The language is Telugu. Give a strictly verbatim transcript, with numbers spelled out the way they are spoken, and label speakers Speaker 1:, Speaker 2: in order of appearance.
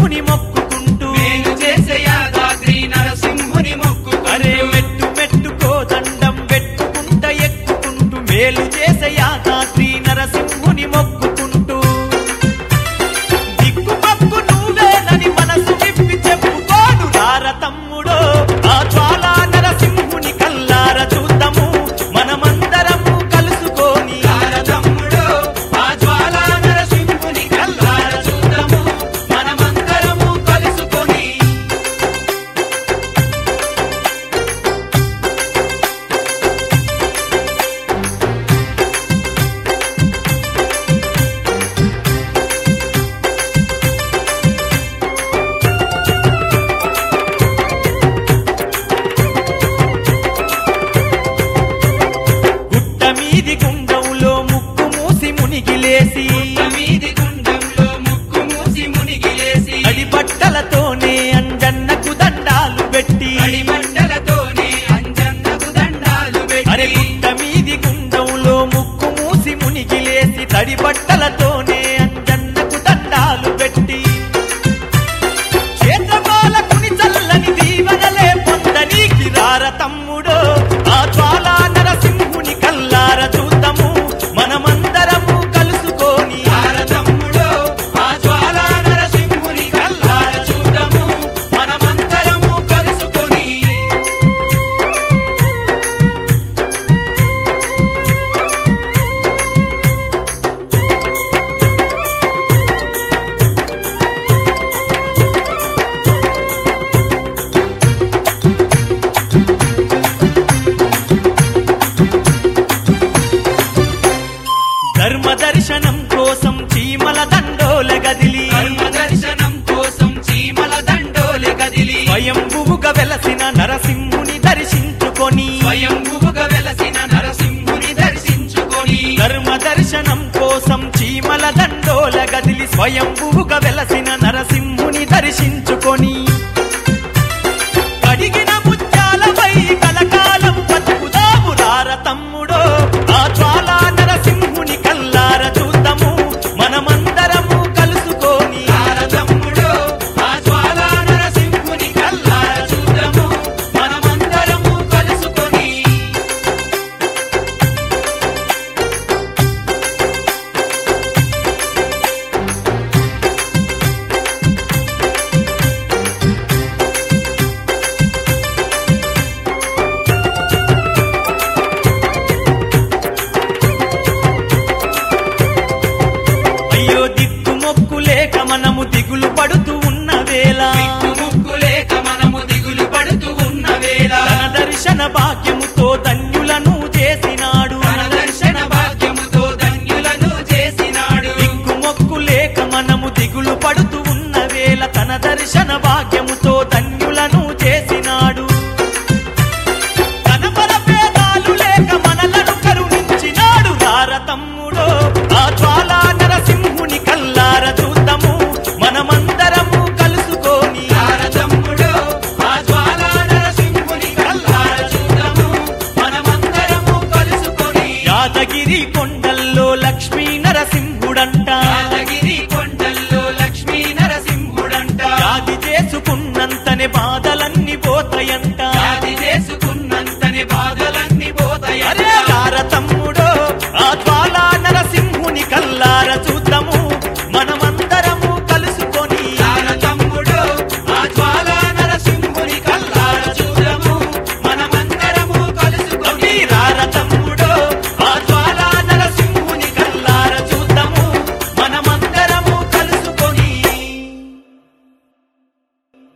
Speaker 1: నరసింహుని మొక్కుకుంటూ
Speaker 2: మేలు చేసే యాదాద్రి నరసింహుని మొక్కుకుంటూ
Speaker 1: అరే మెట్టు మెట్టుకో దండం పెట్టుకుంట ఎక్కుకుంటూ మేలు చేసే యాదాద్రి నరసింహుని మొక్కుకుంటూ దిక్కుపక్కు నువ్వేనని మనసు విప్పి చెప్పుకోడు రార తమ్ముడో ఆ జ్వాలా నరసింహుని కల్లార చూద్దాము మనమందరము కలుసుకొని
Speaker 2: రార తమ్ముడో ఆ జ్వాలా నరసింహుని కల్లార చూద్దాము మనమందరము కలుసుకొని
Speaker 1: గుట్ట మీది గుండంలో ముక్కు మూసి మునిగిలేసి
Speaker 2: మీది గుండంలో ముక్కు మూసి మునిగిలేసి
Speaker 1: అడి బట్టలతోనే అంజన్నకు దండాలు పెట్టి
Speaker 2: అడి మండలతోనే అంజన్నకు దండాలు
Speaker 1: అరే
Speaker 2: పెట్టి
Speaker 1: గుట్ట మీది గుండంలో ముక్కు మూసి మునిగిలేసి తడి బట్టలతోనే అంజన్నకు దండాలు పెట్టి క్షేత్రపాలకుని చల్లని దీవెనలే పొందనీకి రార తమ్ముడో ఆ జ్వాలా నరసింహుని కల్లార చూద్దాము మనమందరము కలుసుకొని
Speaker 2: రార తమ్ముడో ఆ జ్వాలా నరసింహుని కల్లార చూద్దాము మనమందరము కలుసుకొని
Speaker 1: ధర్మ దర్శనం కోసం చీమల దండోల గదిలి
Speaker 2: ధర్మ దర్శనం కోసం చీమల దండోలె కదిలి
Speaker 1: స్వయంభువుగా వెలసిన నరసింహుని దర్శించుకొని
Speaker 2: స్వయంభువుగా వెలసిన నరసింహుని దర్శించుకొని
Speaker 1: ధర్మ దర్శనం కోసం చీమల దండోల గదిలి స్వయంభువుగా వెలసిన నరసింహుని దర్శించుకొని కడిగిన ముత్యాలపై కలకాలం బతుకుదాము రార తమ్ముడో ఆ జ్వాలా నరసింహుని కల్లార చూద్దాము మనమందరము కలుసుకొని
Speaker 2: రార తమ్ముడో ఆ జ్వాలా నరసింహుని కల్లార చూద్దాము మనమందరము కలుసుకొని
Speaker 1: అయ్యో దిక్కు మొక్కు లేక మనము దిగులు పడుతూ ఉన్న వేళ
Speaker 2: దిక్కు ముక్కు లేక మనము దిగులు పడుతూ ఉన్న వేళ
Speaker 1: తన దర్శన భాగ్యముతో ధన్యులను చేసినాడు
Speaker 2: తన దర్శన భాగ్యముతో ధన్యులను చేసినాడు
Speaker 1: దిక్కు మొక్కు లేక మనము దిగులు పడుతూ ఉన్న వేళ తన దర్శన భాగ్యముతో ధన్యులను చేసినాడు తన బలభేదాలు లేక మనలను కరుణించినాడు రార తమ్ముడో ఆ జ్వాలా నరసింహుని కల్లార చూద్దాము మనమందరము కలుసుకొని
Speaker 2: రార తమ్ముడో ఆ జ్వాలా నరసింహుని కల్లార చూద్దాము మనమందరము కలుసుకొని
Speaker 1: యాదగిరి కొండల్లో లక్ష్మీ నరసింహుడంట
Speaker 2: యాదగిరి